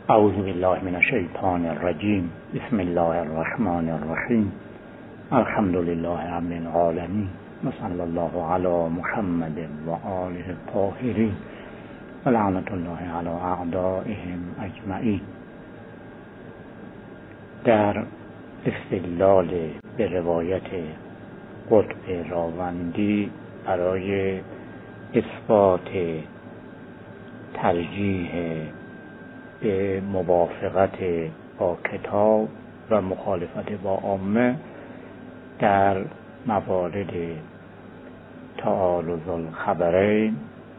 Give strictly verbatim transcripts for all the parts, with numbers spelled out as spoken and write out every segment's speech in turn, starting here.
اعوذ بالله من الشیطان الرجیم. بسم الله الرحمن الرحیم. الحمد لله رب العالمین و صلی الله علی محمد و آله الطاهرین و لعنت الله علی اعدائهم اجمعین. در استدلال به روایت قطب راوندی برای اثبات ترجیح به موافقت با کتاب و مخالفت با عامه در موارد تعارض الخبرین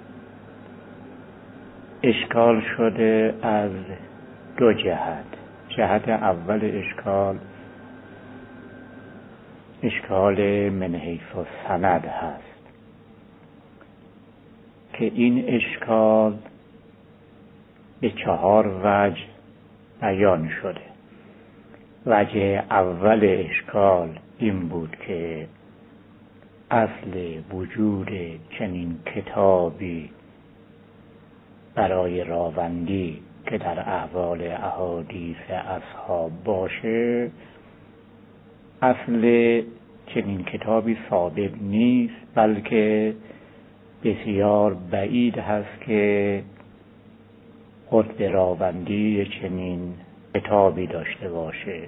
اشکال شده از دو جهت. جهت اول اشکال اشکال من حیث السند هست که این اشکال به چهار وجه بیان شده. وجه اول اشکال این بود که اصل وجود چنین کتابی برای راوندی که در احوال احادیث اصحاب باشه، اصل چنین کتابی ثابت نیست، بلکه بسیار بعید هست که قطب راوندی چنین کتابی داشته باشه.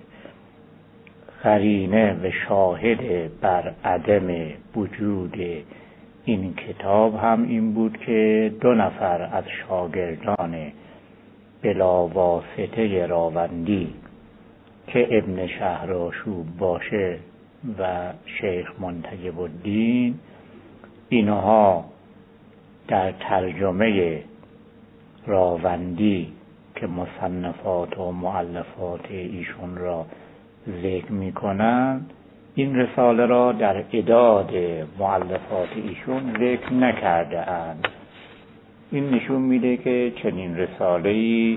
قرینه و شاهد بر عدم وجود این کتاب هم این بود که دو نفر از شاگردان بلا واسطه راوندی که ابن شهرآشوب باشه و شیخ منتجب الدین، اینها در ترجمه راوندی که مصنفات و مؤلفات ایشون را ذکر می کنند، این رساله را در اعداد مؤلفات ایشون ذکر نکرده اند. این نشون میده که چنین رساله‌ای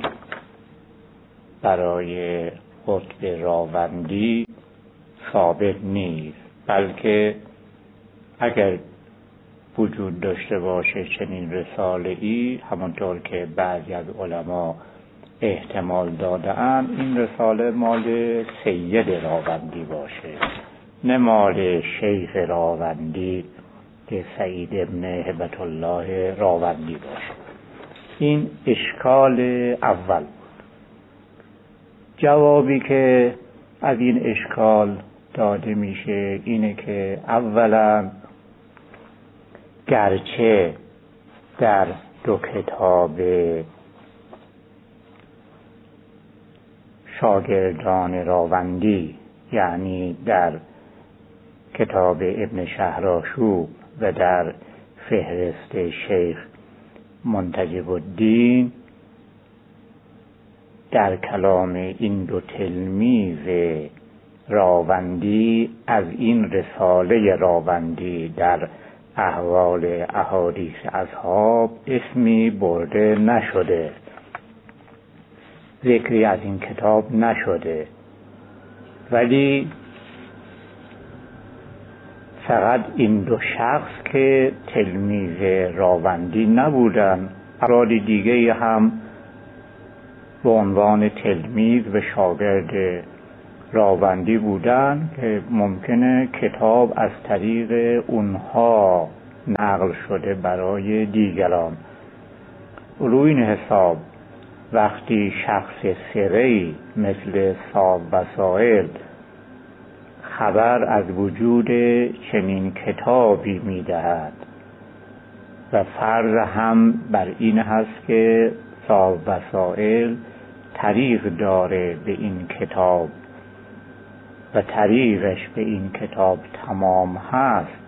برای قطب راوندی ثابت نیست، بلکه اگر وجود داشته باشه چنین رساله‌ای، همونطور که بعضی از علما احتمال داده‌اند، این رساله مال سید راوندی باشه، نه مال شیخ راوندی که سعید ابن هبت الله راوندی باشه. این اشکال اول بود. جوابی که از این اشکال داده میشه اینه که اولا گرچه در دو کتاب شاگردان راوندی، یعنی در کتاب ابن شهرآشوب و در فهرست شیخ منتجب الدین، در کلام این دو تلمیذ راوندی از این رساله راوندی در احوال احادیث اصحاب اسمی برده نشده، ذکری از این کتاب نشده، ولی فقط این دو شخص که تلمیذ راوندی نبودن، افراد دیگه هم به عنوان تلمیذ و شاگرد راوندی بودن که ممکنه کتاب از طریق اونها نقل شده برای دیگران. روی این حساب وقتی شخص سره‌ای مثل صاحب وسائل خبر از وجود چنین کتابی میدهد و فرض هم بر این هست که صاحب وسائل طریق داره به این کتاب و طریقش به این کتاب تمام هست،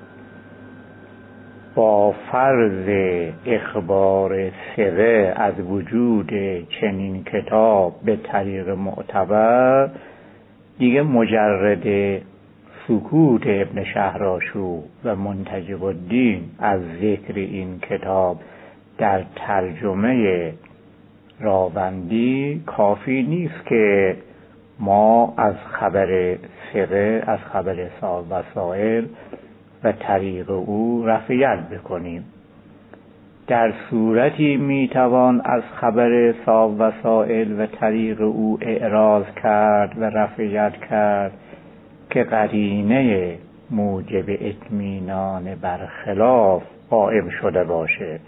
با فرض اخبار ثقه از وجود چنین کتاب به طریق معتبر، دیگه مجرد سکوت ابن شهرآشوب و منتجب الدین از ذکر این کتاب در ترجمه راوندی کافی نیست که ما از خبر ثقه، از خبر صاحب وسائل و طریق او رفعیت بکنیم. در صورتی میتوان از خبر صاحب وسائل و طریق او اعراض کرد و رفع ید کرد که قرینه موجب اطمینان برخلاف قائم شده باشه.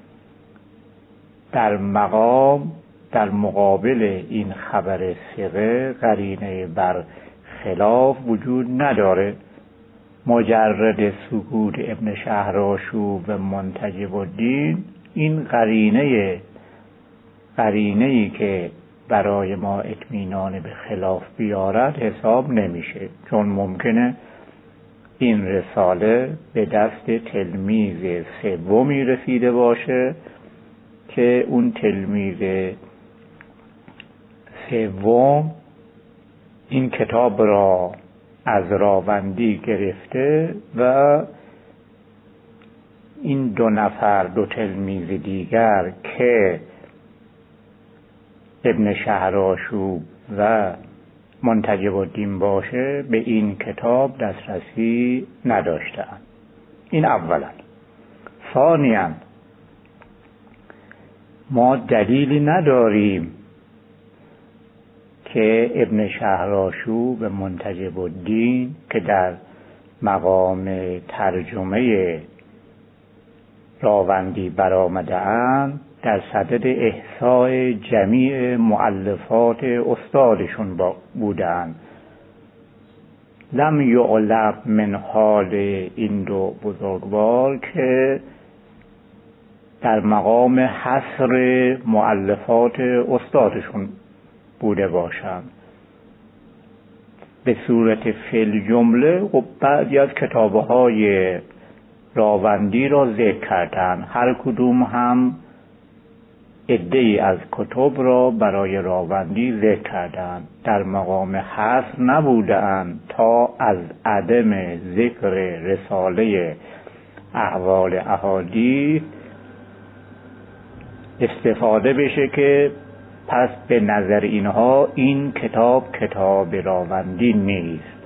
در مقام در مقابل این خبر ثقه قرینه برخلاف وجود نداره. مجرد سکوت ابن شهرآشوب و منتجب الدین این قرینه قرینه‌ای که برای ما اطمینان به خلاف بیارد حساب نمیشه، چون ممکنه این رساله به دست تلمیذ سومی رسیده باشه که اون تلمیذ سوم این کتاب را از راوندی گرفته و این دو نفر دو تلمیذ دیگر که ابن شهرآشوب و منتجب الدین باشه به این کتاب دسترسی نداشتند. این اولا. ثانیاً ما دلیلی نداریم که ابن شهرآشوب و منتجب الدین که در مقام ترجمه راوندی برآمده اند در صدد احصاء جمیع مؤلفات استادشون بودند. لم یعلم من حال این دو بزرگوار که در مقام حصر مؤلفات استادشون بوده باشند. به صورت فعل جمله خب بعضی از کتاب‌های راوندی را ذکر کردند، هر کدوم هم عده‌ای از کتب را برای راوندی ذکر کردند، در مقام حصر نبودند تا از عدم ذکر رساله احوال احادیث استفاده بشه که پس به نظر اینها این کتاب کتاب راوندی نیست.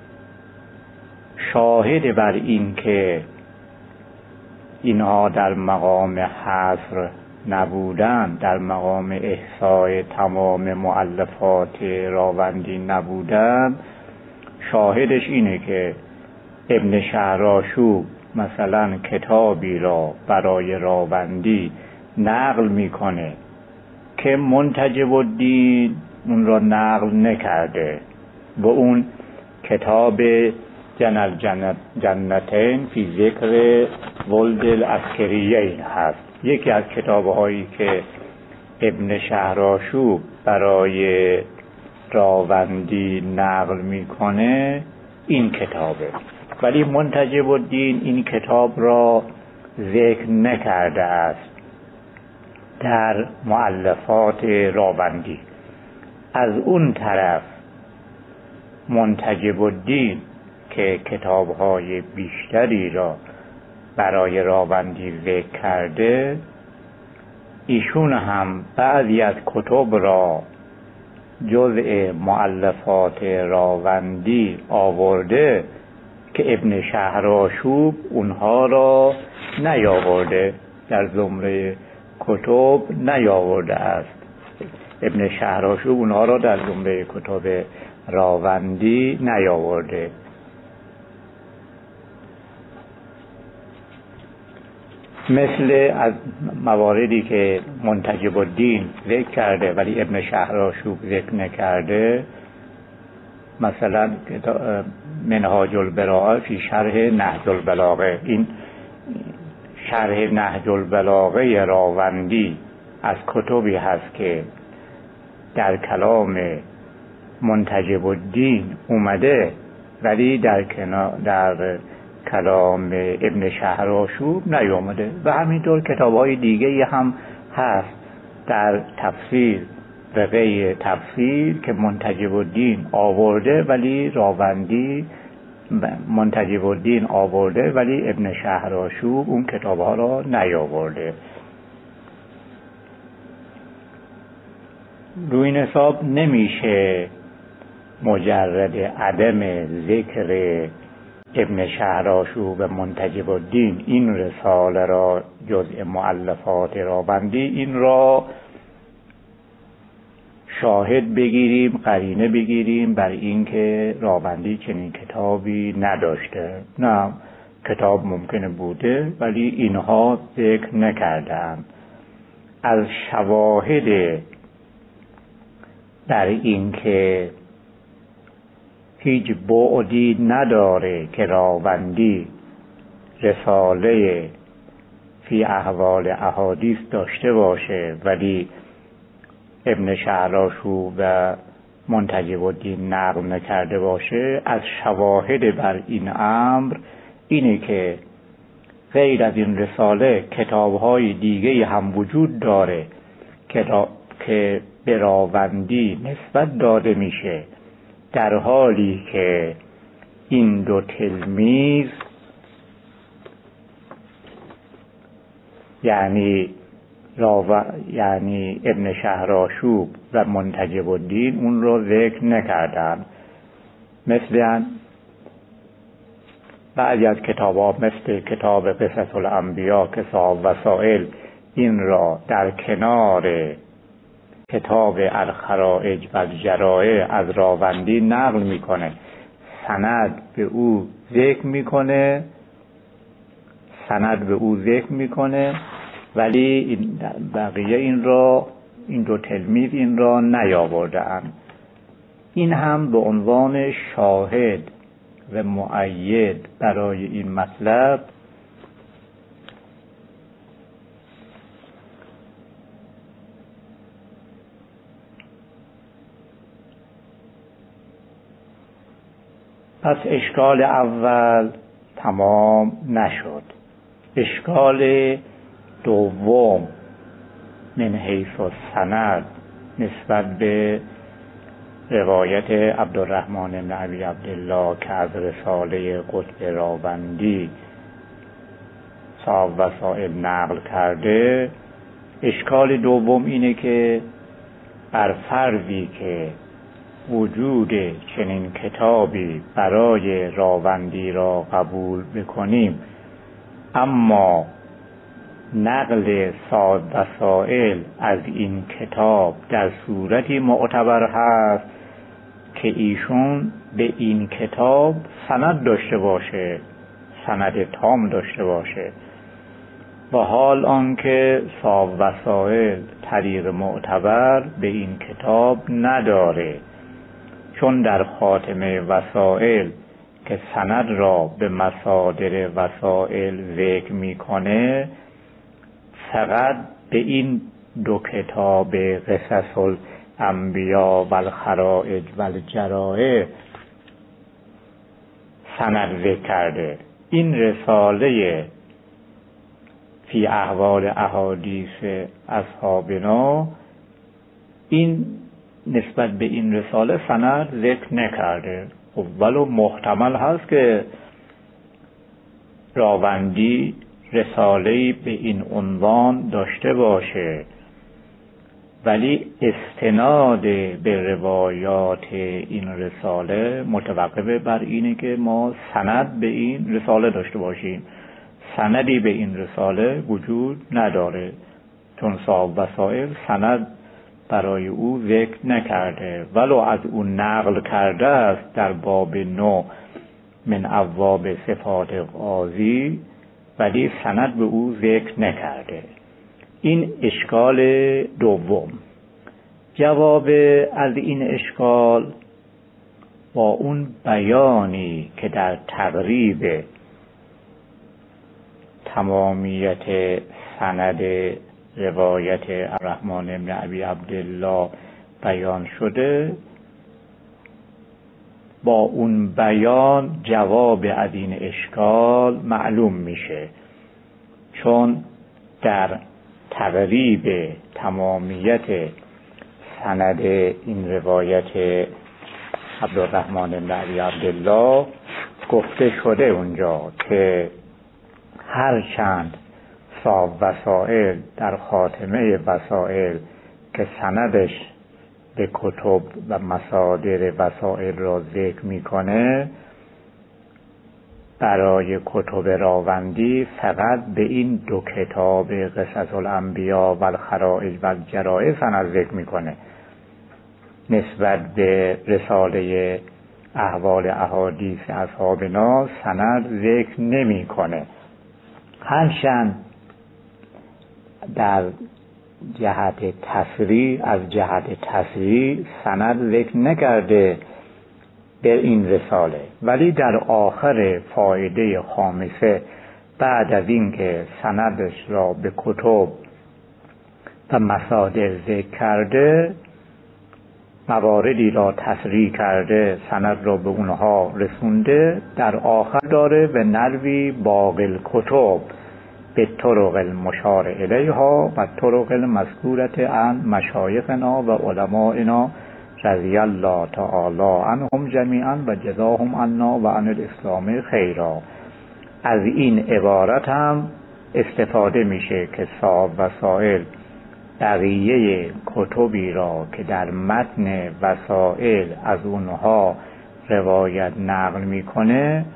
شاهد بر این که اینها در مقام حصر نبودند، در مقام احصای تمام مؤلفات راوندی نبودند، شاهدش اینه که ابن شهرآشوب مثلا کتابی را برای راوندی نقل میکنه که منتجب الدین اون را نقل نکرده و اون کتاب جنل جنت جنتین فی ذکر ولد العسکریین هست. یکی از کتاب‌هایی که ابن شهرآشوب برای راوندی نقل میکنه این کتابه، ولی منتجب الدین این کتاب را ذکر نکرده است در مؤلفات راوندی. از اون طرف منتجب الدین که کتاب‌های بیشتری را برای راوندی ذکر کرده، ایشون هم بعضی از کتب را جزء مؤلفات راوندی آورده که ابن شهرآشوب اونها را نیاورده، در زمره کتب نیاورده است. ابن شهرآشوب اونها را در زمره کتب راوندی نیاورده. مثل از مواردی که منتجب الدین ذکر کرده ولی ابن شهرآشوب ذکر نکرده، مثلا منهاج البراءه فی شرح نهج البلاغه، این شرح نهج البلاغه راوندی از کتبی هست که در کلام منتجب الدین اومده ولی در کنار در کلام ابن شهرآشوب نیامده. و همینطور کتاب‌های دیگه هم هست در تفسیر و غیر تفسیر که منتجب الدین آورده ولی راوندی منتجب الدین آورده ولی ابن شهرآشوب اون کتاب‌ها را نیاورده. روی این حساب نمیشه مجرد عدم ذکر ابن شهرآشوب و منتجب الدین این رساله را جزء مؤلفات راوندی این را شاهد بگیریم، قرینه بگیریم بر اینکه راوندی چنین کتابی نداشته. نه، کتاب ممکنه بوده ولی اینها ذکر نکردند. از شواهد در اینکه هیچ بعدی نداره که راوندی رساله فی احوال احادیث داشته باشه ولی ابن شهرآشوب و منتجب الدین نقل نکرده باشه، از شواهد بر این امر اینه که غیر از این رساله کتاب‌های دیگه هم وجود داره که به راوندی نسبت داده میشه، در حالی که این دو تلمیذ یعنی راو... یعنی ابن شهرآشوب و منتجب الدین اون رو ذکر نکردن. مثلا بعضی از کتاب‌ها مثل کتاب قصص الانبیا که صاحب وسائل این را در کنار کتاب الخرائج و الجرائع از راوندی نقل میکنه، سند به او ذکر میکنه سند به او ذکر میکنه ولی این بقیه این را این دو تلمیذ این را نیاورده‌اند. این هم به عنوان شاهد و مؤید برای این مطلب پس اشکال اول تمام نشد. اشکال دوم من حیث السند نسبت به روایت عبدالرحمن بن ابی عبدالله که از رساله قطب راوندی صاحب وسائل نقل کرده، اشکال دوم اینه که بر فرضی که وجود چنین کتابی برای راوندی را قبول بکنیم اما نقل صاحب وسائل از این کتاب در صورتی معتبر هست که ایشون به این کتاب سند داشته باشه، سند تام داشته باشه، و حال آنکه صاحب وسائل طریق معتبر به این کتاب نداره، چون در خاتمه وسائل که سند را به مصادر وسائل ذکر میکنه فقط به این دو کتاب قصص الانبیا و الخرائج و الجرائع سند ذکر کرده. این رساله فی احوال احادیث اصحابنا این نسبت به این رساله سند ذکر نکرده. ولو محتمل هست که راوندی رساله‌ای به این عنوان داشته باشه ولی استناد به روایات این رساله متوقف بر اینه که ما سند به این رساله داشته باشیم. سندی به این رساله وجود نداره چون صاحب وسائل سند برای او ذکر نکرده، ولو از او نقل کرده است در باب نو من ابواب صفات قاضی ولی سند به او ذکر نکرده. این اشکال دوم. جواب از این اشکال با اون بیانی که در تقریب تمامیت سند روایت الرحمن بن ابی عبدالله بیان شده، با اون بیان جواب از این اشکال معلوم میشه، چون در تقریب تمامیت سند این روایت عبدالرحمن بن ابی عبدالله گفته شده اونجا که هر چند صاحب وسائل در خاتمه وسائل که سندش به کتب و مصادر وسائل را ذکر میکنه برای کتب راوندی فقط به این دو کتاب قصص الانبیا و الخرائج و الجرائح سند ذکر میکنه، نسبت به رساله احوال احادیث اصحابنا سند ذکر نمیکنه. هرچند در جهت تصریح از جهت تصریح سند ذکر نکرده به این رساله، ولی در آخر فایده خامسه بعد از اینکه سندش را به کتب و مصادر ذکر کرده، مواردی را تصریح کرده، سند را به اونها رسونده، در آخر داره به نروی باقی کتب به طرق المشار الیها و طرق المذکورت عن مشایخنا و علمائنا رضی الله تعالی عنهم جمیعا و جزاهم عنا و عن الاسلام خیرا. از این عبارت هم استفاده میشه که صاحب وسائل بقیه کتبی را که در متن وسائل از اونها روایت نقل میکنه،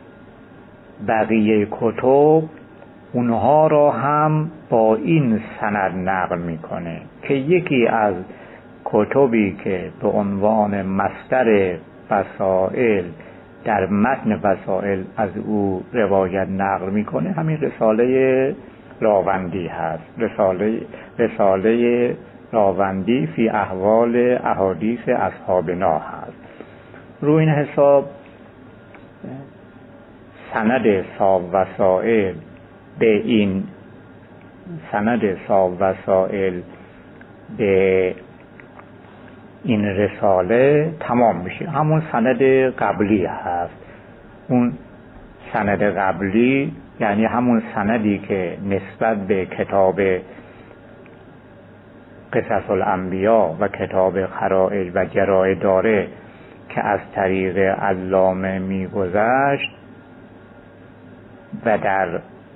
بقیه کتب اونها را هم با این سند نقل میکنه که یکی از کتبی که به عنوان مصدر وسائل در متن وسائل از او روایت نقل میکنه همین رساله راوندی هست، رساله رساله راوندی فی احوال احادیث اصحابنا هست. رو این حساب سند صاحب وسائل به این سند صاحب وسائل به این رساله تمام میشه، همون سند قبلی هست. اون سند قبلی یعنی همون سندی که نسبت به کتاب قصص الانبیا و کتاب خرائج و جرائح داره که از طریق علامه میگذشت و در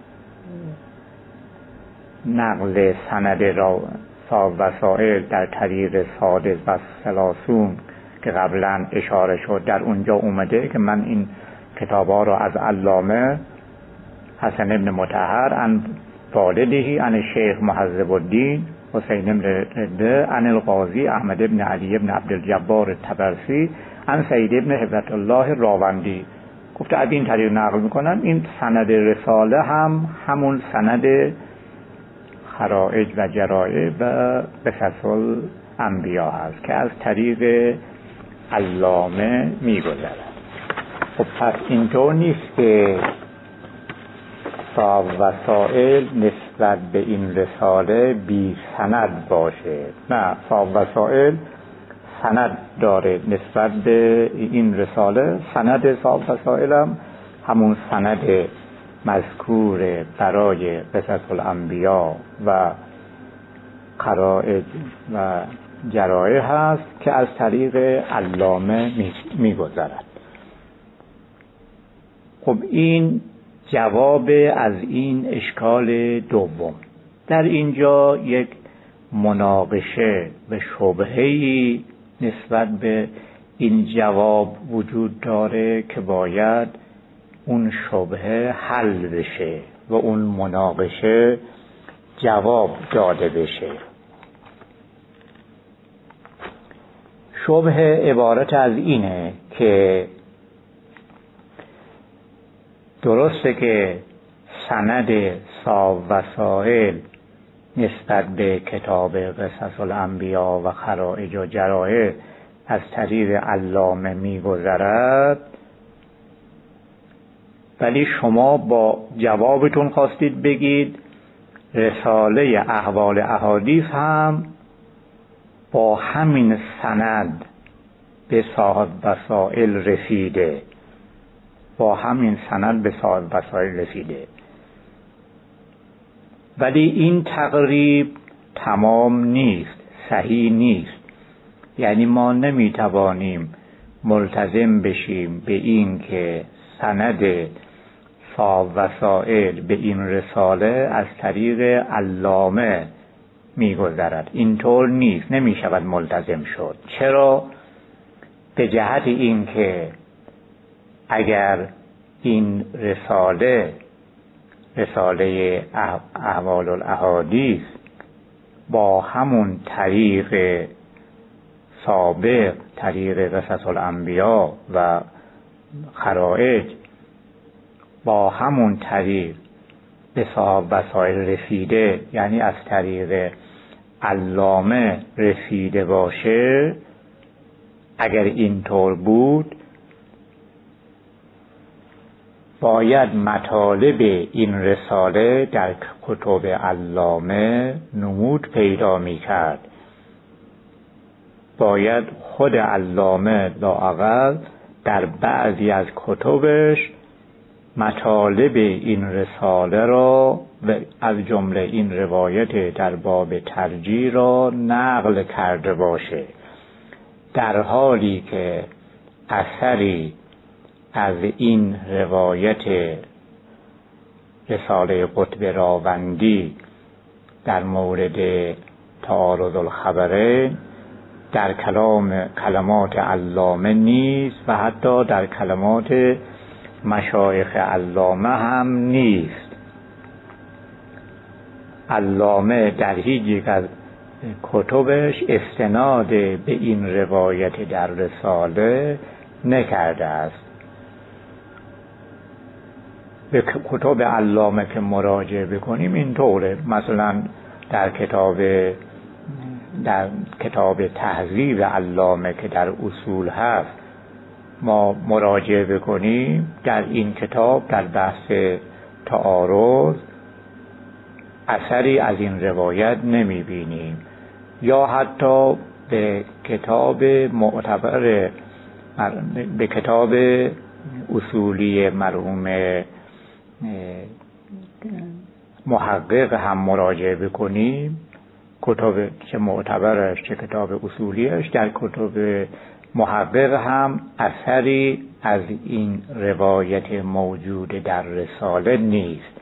نقل سند را صاحب وسائل در طریق سادس و سلاسون که قبلا اشاره شد در اونجا اومده که من این کتابا را از علامه حسن ابن مطهر عن والده عن شیخ محذب الدین حسین ابن رده عن القاضی احمد ابن علی ابن عبدالجبار الطبرسی عن سید ابن هبت الله راوندی گفته از این طریق نقل میکنن. این سند رساله هم همون سند خرائج و جرائح و قصص الانبیا هست که از طریق علامه میگذرد. خب پس اینطور نیست که صاحب وسائل نسبت به این رساله بی سند باشه، نه، صاحب وسائل سند داره نسبت به این رساله. سند صاحب وسائل هم همون سند مذکور برای قصص الانبیا و خرائج و جرائح هست که از طریق علامه میگذرد. خب این جواب از این اشکال دوم. در اینجا یک مناقشه و شبهه‌ای نسبت به این جواب وجود داره که باید اون شبهه حل بشه و اون مناقشه جواب داده بشه. شبهه عبارت از اینه که درسته که سند صاحب وسائل نسبت به کتاب قصص الانبیا و خرائج و جرائح از طریق علامه میگذرد، ولی شما با جوابتون خواستید بگید رساله احوال احادیث هم با همین سند به صاحب وسائل رسیده، با همین سند به صاحب وسائل رسیده. ولی این تقریب تمام نیست، صحیح نیست. یعنی ما نمیتوانیم ملتزم بشیم به این که سند صاحب وسائل به این رساله از طریق علامه میگذرد. اینطور نیست، نمیشود ملتزم شد. چرا؟ به جهت این که اگر این رساله رساله احوال الاحادیث با همون طریق سابق، طریق قصص الانبیا و خرائج، با همون طریق به صاحب وسائل رسیده، یعنی از طریق علامه رسیده باشه، اگر اینطور بود باید مطالب این رساله در کتب علامه نمود پیدا می کرد. باید خود علامه لااقل در بعضی از کتبش مطالب این رساله را و از جمله این روایت در باب ترجیح را نقل کرده باشه، در حالی که اثری از این روایت رساله قطب راوندی در مورد تعارض الخبرین در کلام کلمات علامه نیست و حتی در کلمات مشایخ علامه هم نیست. علامه در هیچ یک از کتبش استناد به این روایت در رساله نکرده است. به کتب علامه که مراجعه بکنیم اینطوره، مثلا در کتاب در کتاب تهذیب علامه که در اصول هست ما مراجعه بکنیم، در این کتاب در بحث تعارض اثری از این روایت نمی بینیم. یا حتی به کتاب معتبر به کتاب اصولی مرحوم محقق هم مراجعه بکنیم، کتاب چه معتبرش چه کتاب اصولیش، در کتب محقق هم اثری از این روایت موجود در رساله نیست.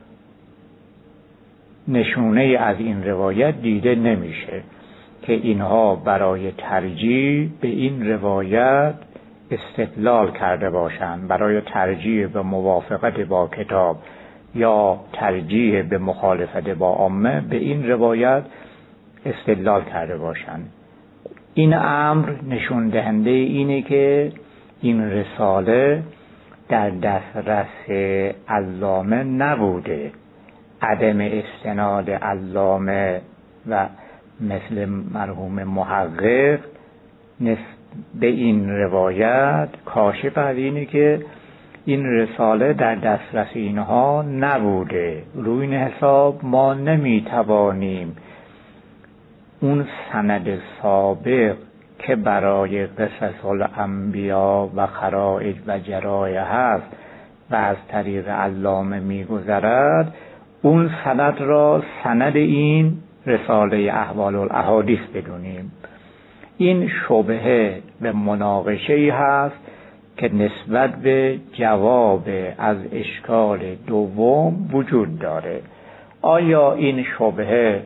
نشونه از این روایت دیده نمیشه که اینها برای ترجیح به این روایت استدلال کرده باشند، برای ترجیح به موافقت با کتاب یا ترجیح به مخالفت با عامه به این روایت استدلال کرده باشند. این امر نشون دهنده اینه که این رساله در دسترس علامه نبوده. عدم استناد علامه و مثل مرحوم محقق به این روایت کاشف از اینه که این رساله در دسترس اینها نبوده. روی این حساب ما نمیتوانیم اون سند سابق که برای قصص الانبیا و خرائج و جرایح هست و از طریق علامه میگذرد، اون سند را سند این رساله احوال الاحادیث بدونیم. این شبهه به مناقشه‌ای هست که نسبت به جواب از اشکال دوم وجود داره. آیا این شبهه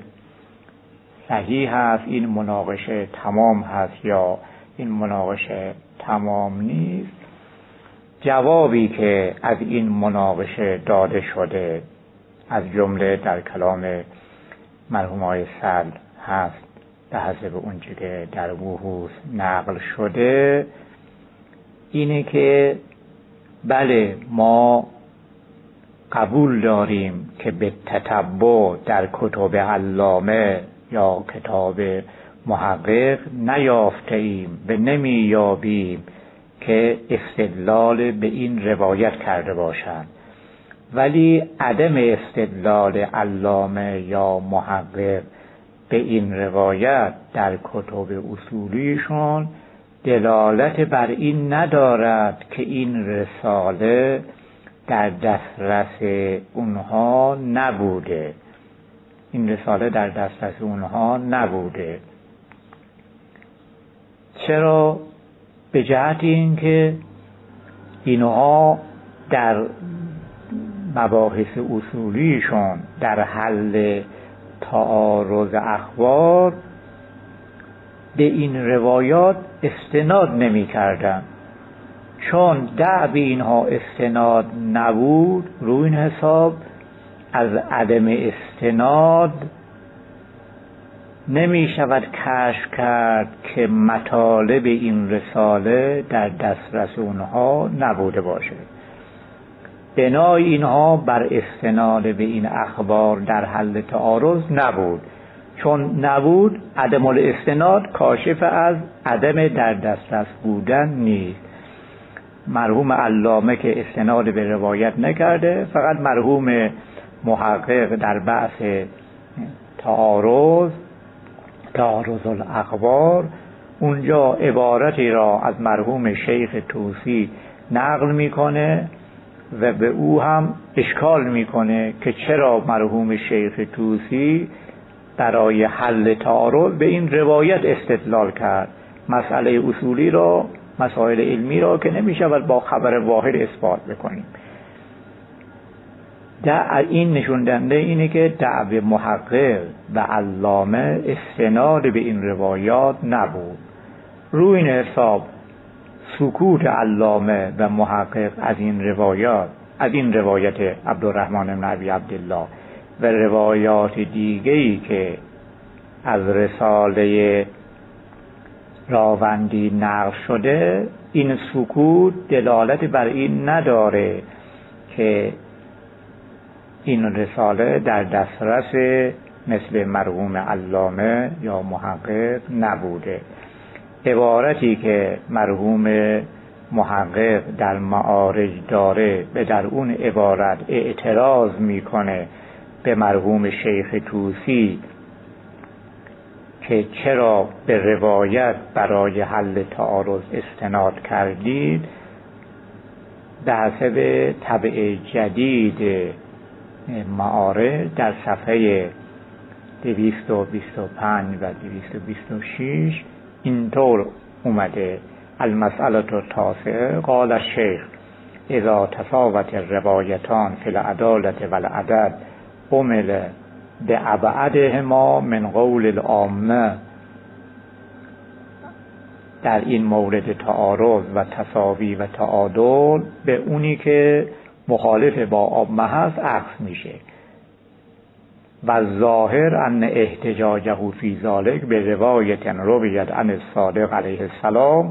صحیح هست، این مناقشه تمام هست یا این مناقشه تمام نیست؟ جوابی که از این مناقشه داده شده از جمله در کلام مرحوم آقای سعد هست به حسب اونچه که در بحوث نقل شده، اینه که بله ما قبول داریم که به تتبع در کتب علامه یا کتاب محقق نیافته ایم و نمیابیم که استدلال به این روایت کرده باشند، ولی عدم استدلال علامه یا محقق به این روایت در کتب اصولیشون دلالت بر این ندارد که این رساله در دسترس اونها نبوده. این رساله در دسترس اونها نبوده. چرا؟ به جهت این که اینها در مباحث اصولیشون در حل تعارض اخبار به این روایات استناد نمی کردن، چون دعوی اینها استناد نبود، روی این حساب از عدم استناد نمی شود کشف کرد که مطالب این رساله در دسترس اونها نبوده باشه. بنای اینها بر استناد به این اخبار در حل تعارض نبود. چون نبود، عدم الاستناد کاشف از عدم در دسترس بودن نیست. مرحوم علامه که استناد به روایت نکرده، فقط مرحوم محقق در بحث تعارض تعارض الاخبار اونجا عبارتی را از مرحوم شیخ طوسی نقل میکنه و به او هم اشکال میکنه که چرا مرحوم شیخ طوسی برای حل تعارض به این روایت استدلال کرد. مسئله اصولی را، مسائل علمی را که نمیشود با خبر واحد اثبات بکنیم. این نشون دهنده اینه که دعوی محقق و علامه استناد به این روایات نبود. روی این حساب سکوت علامه و محقق از این روایات، از این روایت عبدالرحمن بن ابی عبدالله و روایات دیگه‌ای که از رساله راوندی نقل شده، این سکوت دلالت بر این نداره که این رساله در دسترس مثل مرحوم علامه یا محقق نبوده. عبارتی که مرحوم محقق در معارج داره به در اون عبارت اعتراض میکنه به مرحوم شیخ طوسی که چرا به روایت برای حل تعارض استناد کردید، به حسب طبع جدید معارج در صفحه دویست و بیست و پنج و دویست و بیست و شش اینطور اومده: المسئله التاسعه قال الشیخ اذا تساوت الروایتان فی العدالة والعدد عمل بأبعدهما من قول العامه. در این مورد تعارض و تساوی و تعادل به اونی که مخالف با عامه هست عکس میشه. و ظاهر ان احتجاجه فی ذلک به روایت رویت عن الصادق علیه السلام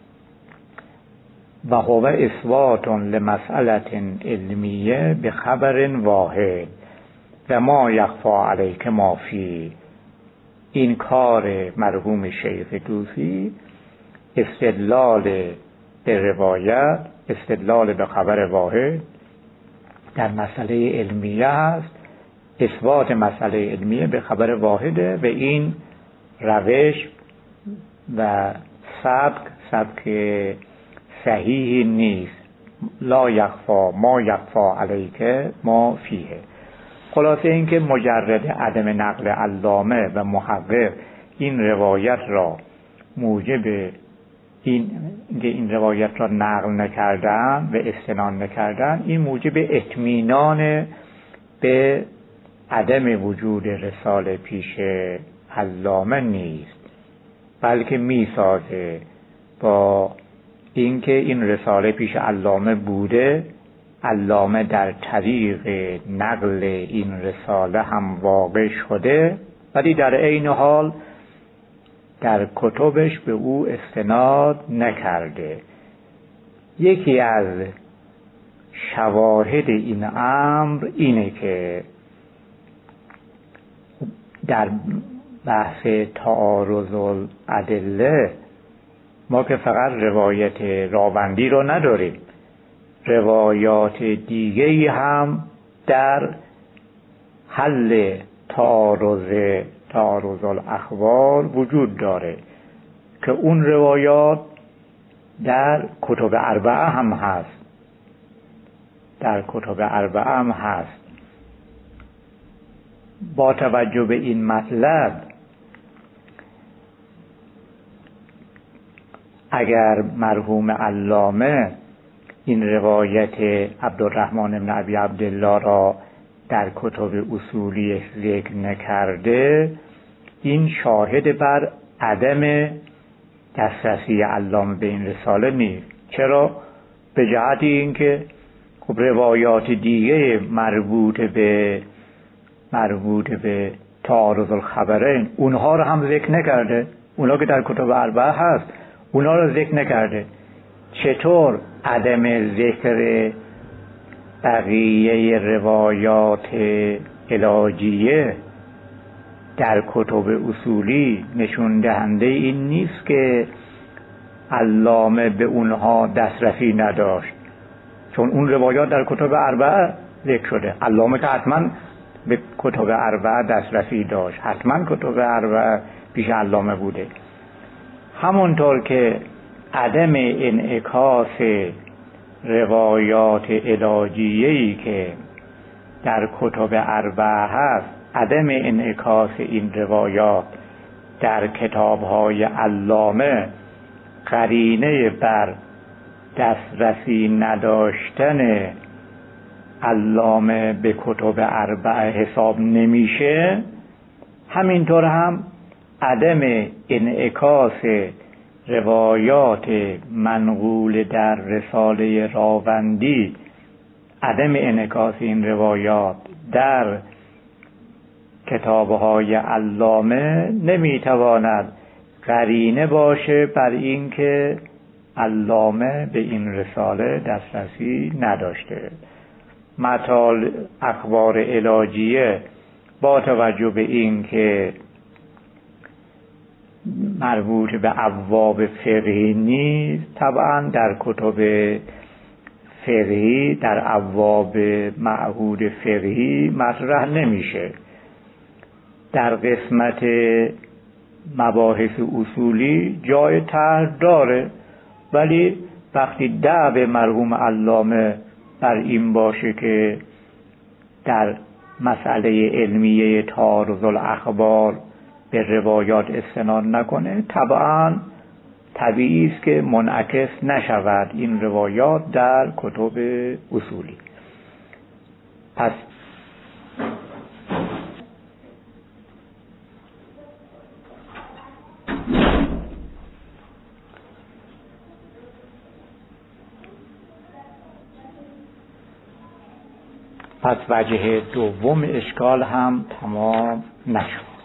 و هو اثبات لمسئله علمیه به خبر واحد و ما یخفی علیک ما فی. این کار مرحوم شیخ طوسی استدلال به روایت، استدلال به خبر واحد در مسئله علمیه هست. اثبات مسئله علمیه به خبر واحده و این روش و سبک سبک صحیحی نیست. لا یخفا ما یخفا علیک ما فیه. خلاصه این که مجرد عدم نقل علامه و محقق این روایت را موجب این که این روایت را نقل نکردن و استناد نکردن، این موجب اطمینان به عدم وجود رساله پیش علامه نیست، بلکه میسازه با اینکه این رساله پیش علامه بوده، علامه در طریق نقل این رساله هم واقع شده، ولی در عین حال در کتبش به او استناد نکرده. یکی از شواهد این امر اینه که در بحث تعارض الادله ما که فقط روایت راوندی رو نداریم، روایات دیگه‌ای هم در حل تعارض تعارض الاخبار وجود داره که اون روایات در کتب اربعه هم هست در کتب اربعه هم هست. با توجه به این مطلب، اگر مرحوم علامه این روایت عبدالرحمن بن ابی عبدالله را در کتب اصولی ذکر نکرده، این شاهد بر عدم دسترسی علامه به این رساله نیست. چرا؟ به جهت اینکه خب روایات دیگه مربوط به مربوط به تعارض الخبرین اونها رو هم ذکر نکرده، اونها که در کتب اربعه هست اونها رو ذکر نکرده. چطور عدم ذکر بقیه روایات علاجیه در کتب اصولی نشون دهنده این نیست که علامه به اونها دسترسی نداشت، چون اون روایات در کتب اربعه ذکر شده. علامه که حتما به کتب اربعه دسترسی داشت، حتما کتب اربعه پیش علامه بوده. همونطور که عدم انعکاس روایات علاجیه‌ای که در کتب اربعه هست، عدم انعکاس این روایات در کتاب‌های علامه قرینه بر دسترسی نداشتن علامه به کتب اربعه حساب نمیشه. همینطور هم عدم انعکاس روایات منقول در رساله راوندی، عدم انعکاس این روایات در کتاب‌های علامه نمیتواند قرینه باشه بر اینکه علامه به این رساله دسترسی نداشته. مطال اخبار علاجیه با توجه به این که مربوط به ابواب فقهی نیست، طبعا در کتب فقهی در ابواب معهود فقهی مطرح نمیشه. در قسمت مباحث اصولی جای طرح داره، ولی وقتی دعو مرحوم علامه بر این باشه که در مسئله علمیه تعارض الاخبار به روایات استناد نکنه، طبعا طبیعی است که منعکس نشود این روایات در کتب اصولی. پس پس وجه دوم اشکال هم تمام نشد.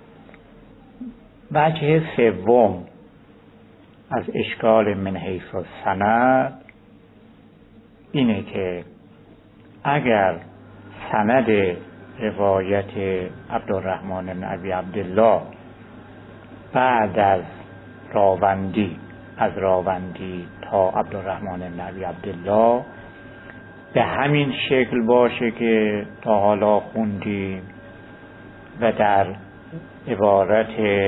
وجه سوم از اشکال من حیث السند اینه که اگر سند روایت عبدالرحمن بن ابی عبدالله بعد از راوندی از راوندی تا عبدالرحمن بن ابی عبدالله به همین شکل باشه که تا حالا خوندیم و در عبارت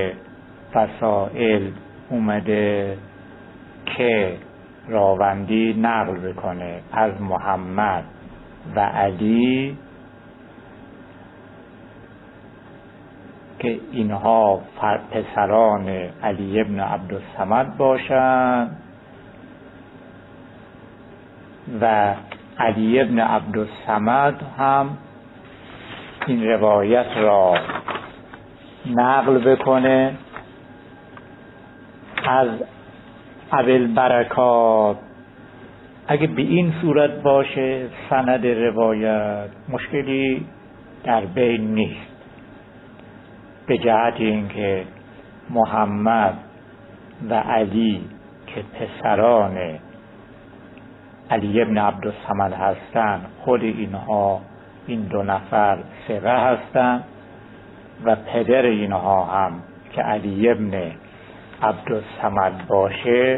فسائل اومده که راوندی نقل بکنه از محمد و علی که اینها پسران علی ابن عبدالصمد باشند و علی ابن عبدالصمد هم این روایت را نقل بکنه از ابوالبرکات. اگه به این صورت باشه سند روایت مشکلی در بین نیست، به جهت اینکه محمد و علی که پسران علی ابن عبدالصمد هستند، خود اینها این دو نفر ثقه هستند و پدر اینها هم که علی ابن عبدالصمد باشه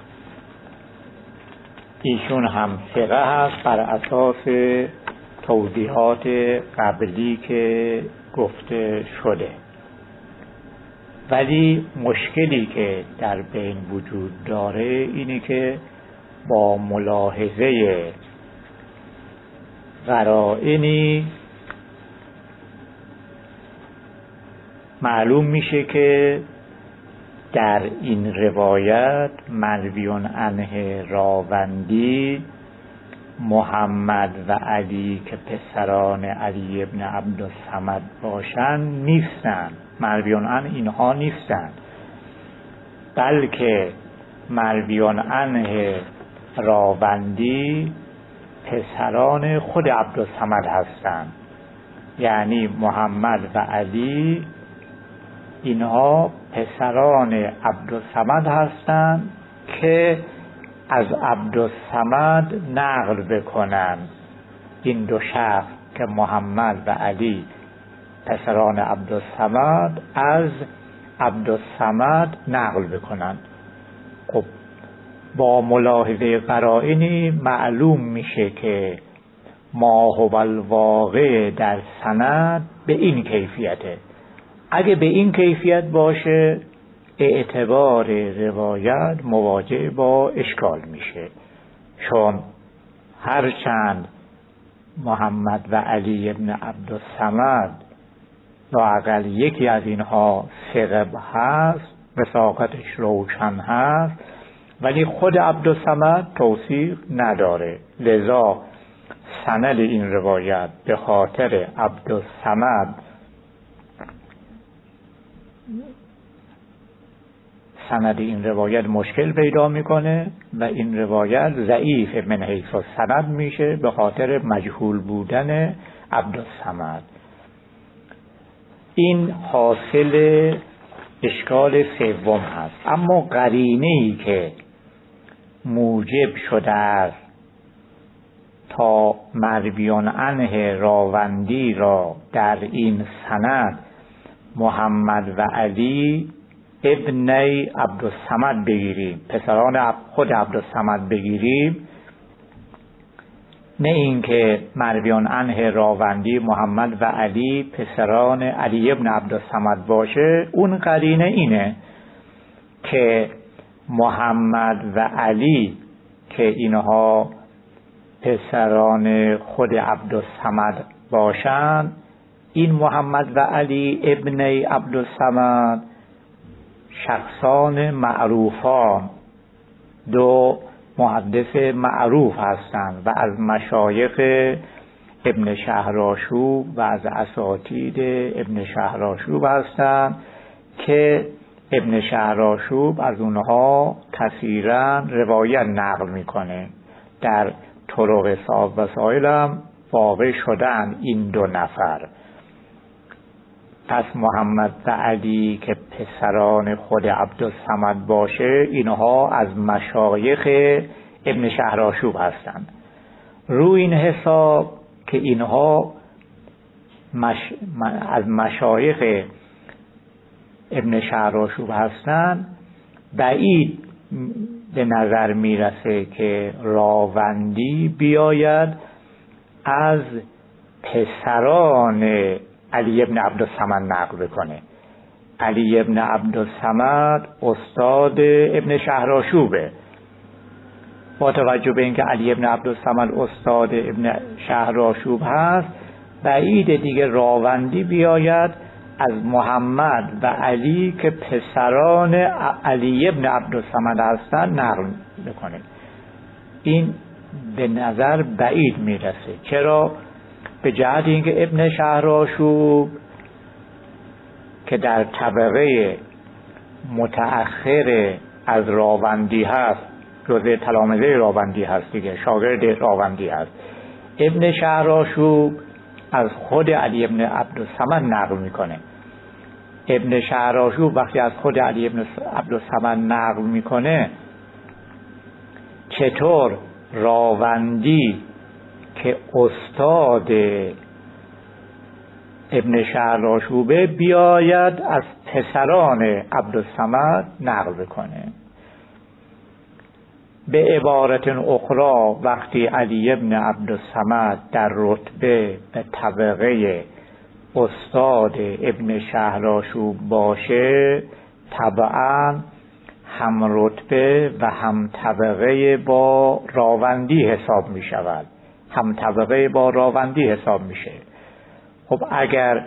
ایشون هم ثقه هست بر اساس توضیحات قبلی که گفته شده. ولی مشکلی که در بین وجود داره اینه که با ملاحظه قرائنی معلوم میشه که در این روایت مرویون عنه راوندی محمد و علی که پسران علی ابن عبدالصمد باشن نیستن، مرویون عنه اینها نیستن، بلکه مرویون عنه راوندی پسران خود عبدالصمد هستند، یعنی محمد و علی اینها پسران عبدالصمد هستند که از عبدالصمد نقل بکنند. این دو شخص که محمد و علی پسران عبدالصمد از عبدالصمد نقل بکنند. خب با ملاحظه قرائنی معلوم میشه که ما هو الواقع در سند به این کیفیته. اگه به این کیفیت باشه اعتبار روایت مواجه با اشکال میشه، چون هرچند محمد و علی ابن عبدالصمد لااقل یکی از اینها ثقه هست، وثاقتش روشن هست، ولی خود عبدالصمد توثیق نداره. لذا سند این روایت به خاطر عبدالصمد سند این روایت مشکل پیدا میکنه و این روایت ضعیف من حیث السند میشه به خاطر مجهول بودن عبدالصمد. این حاصل اشکال سوم هست. اما قرینه‌ای که موجب شده است تا مرویان عنه راوندی را در این سند محمد و علی ابنی عبدالصمد بگیریم، پسران خود عبدالصمد بگیریم، نه اینکه مرویان عنه راوندی محمد و علی پسران علی ابن عبدالصمد باشه. اون قرینه اینه که محمد و علی که اینها پسران خود عبدالصمد باشند، این محمد و علی ابن عبدالصمد شخصان معروفان، دو محدث معروف هستند و از مشایخ ابن شهرآشوب و از اساتید ابن شهرآشوب هستند که ابن شهرآشوب از اونها کثیرا روایت نقل میکنه. در طرق صاحب وسائل هم واقع شدن این دو نفر. پس محمد و علی که پسران خود عبدالصمد باشه، اینها از مشایخ ابن شهرآشوب هستند. روی این حساب که اینها مش... از مشایخ ابن شهرآشوب هستند، بعید به نظر میرسه که راوندی بیاید از پسران علی ابن عبدالصمد نقل بکنه. علی ابن عبدالصمد استاد ابن شهرآشوبه. با توجه به اینکه علی ابن عبدالصمد استاد ابن شهرآشوب هست، بعید دیگه راوندی بیاید از محمد و علی که پسران علی ابن عبدالصمد هستند نقل بکنه. این به نظر بعید میرسه. چرا؟ به جهت اینکه ابن شهرآشوب که در طبقه متأخر از راوندی هست، جزء تلامذه راوندی هست دیگه، شاگرد راوندی هست. ابن شهرآشوب از خود علی ابن عبدالصمد نقل میکنه. ابن شهرآشوب وقتی از خود علی ابن عبدالصمد نقل میکنه، چطور راوندی که استاد ابن شهرآشوبه بیاید از پسران عبدالصمد نقل بکنه؟ به عبارت اخرى وقتی علی ابن عبدالصمد در رتبه به طبقه استاد ابن شهرآشوب باشه، طبعا هم رتبه و هم طبقه با راوندی حساب می شود، هم طبقه با راوندی حساب میشه. خب اگر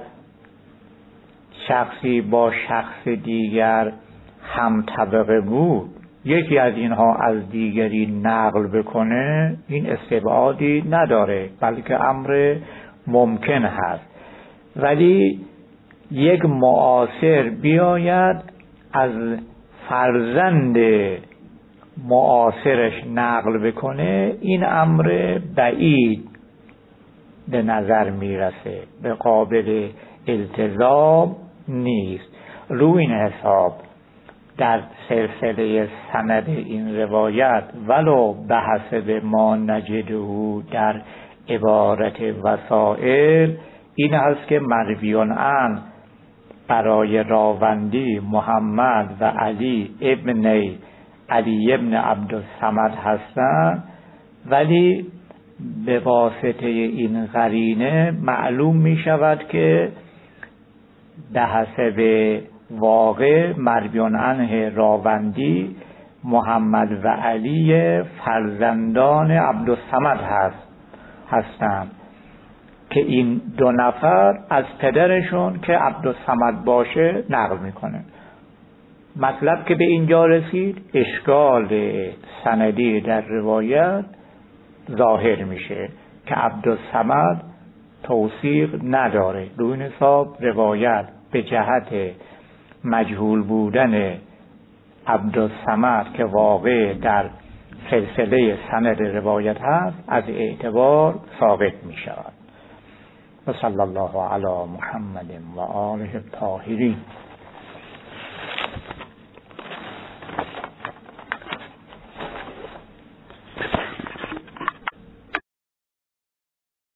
شخصی با شخص دیگر هم طبقه بود، یکی از اینها از دیگری نقل بکنه، این استبعادی نداره، بلکه امر ممکن هست. ولی یک معاصر بیاید از فرزند معاصرش نقل بکنه این امر بعید به نظر میرسه، به قابل التزام نیست. روی این حساب در سلسله سند این روایت ولو به حسب ما نجده در عبارت وسائل این هست که مرویان عن برای راوندی محمد و علی ابن علی ابن عبدالصمد هستند، ولی به واسطه این قرینه معلوم می شود که به حسب واقع مرویان عنه راوندی محمد و علی فرزندان عبدالصمد هست هستند که این دو نفر از پدرشون که عبدالصمد باشه نقل میکنه. مطلب که به اینجا رسید اشکال سندی در روایت ظاهر میشه که عبدالصمد توثیق نداره. روی این حساب روایت به جهت مجهول بودن عبدالصمد که واقع در سلسله سند روایت هست از اعتبار ثابت می شود. و صلی الله علی محمد و آله الطاهرین.